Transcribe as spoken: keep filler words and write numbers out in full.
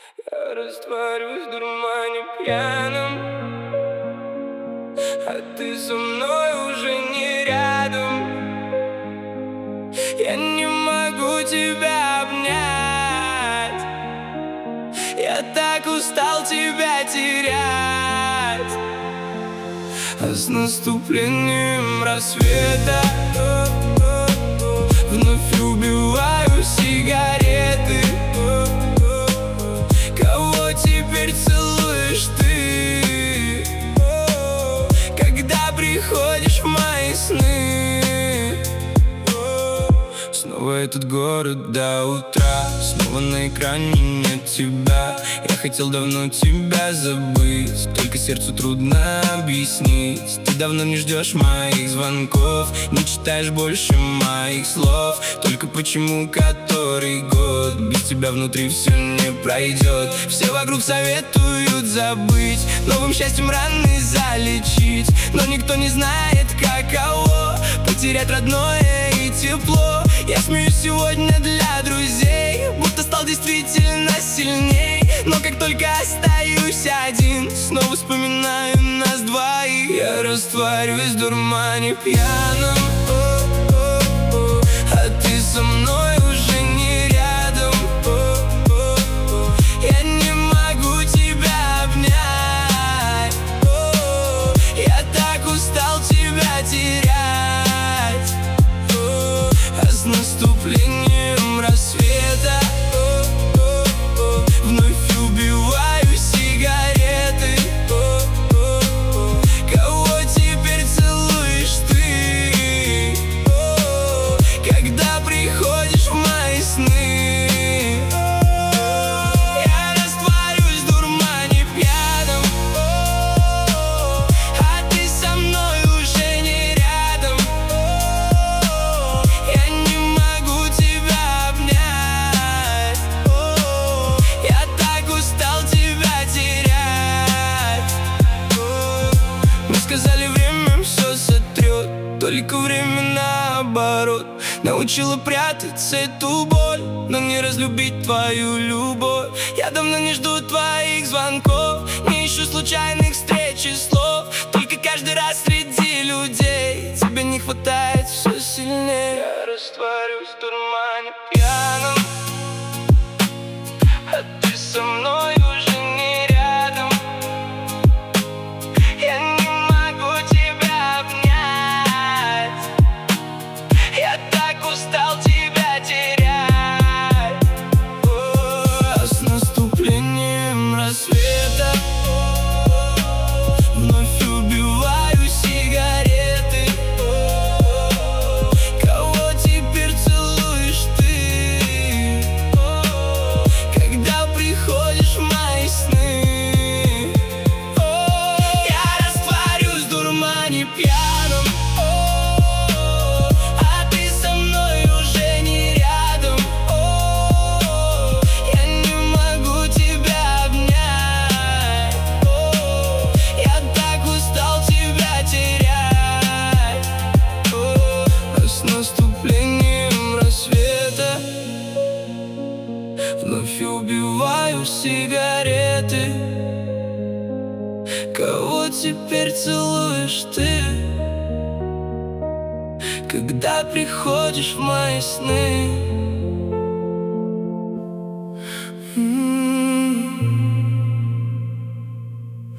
Я растворюсь в дурмане пьяном, а ты со мной уже не рядом. Я не могу тебя обнять, я так устал тебя терять. А с наступлением рассвета вновь убиваю сигареты. Кого теперь целуешь ты, когда приходишь в мои сны? Снова этот город до утра, снова на экране нет тебя. Я хотел давно тебя забыть, только сердцу трудно объяснить. Ты давно не ждешь моих звонков, не читаешь больше моих слов. Только почему который год без тебя внутри все не пройдет? Все вокруг советуют забыть, новым счастьем раны залечить, но никто не знает, каково потерять родное и тепло. Я смеюсь сегодня для друзей, будто стал действительно сильней. Но как только остаюсь один, снова вспоминаю нас двоих. Я растворюсь в дурмане пьяном, о-о-о, а ты со мной уже не рядом, о-о-о. Я не могу тебя обнять, о-о-о. Я так устал тебя терять, о-о-о. А с наступлением рассвета вновь убиваю сигареты. О-о-о. Кого теперь целуешь ты, о-о-о, когда приходишь в мои сны? Я растворюсь в дурмане пьяном, о-о-о, а ты со мной уже не рядом, о-о-о. Я не могу тебя обнять, о-о-о. Я так устал тебя терять. Мне сказали, время все сотрет, только время наоборот научила прятаться эту боль, но не разлюбить твою любовь. Я давно не жду твоих звонков, не ищу случайных встреч и слов. Только каждый раз среди людей тебе не хватает все сильнее. Я растворюсь в дурмане пьяном, а ты со мной уже не рядом. Я не могу тебя обнять, я так устал тебя терять. О, а с наступлением рассвета вновь убиваю сигареты. О, кого теперь целуешь ты, о, когда приходишь в мои сны? О, я растворюсь в дурмане пьяном, о, а ты со мной уже не рядом, о, я не могу тебя обнять, о, я так устал тебя терять. О, а с наступлением рассвета вновь убиваю сигареты. Кого теперь целуешь ты, когда приходишь в мои сны?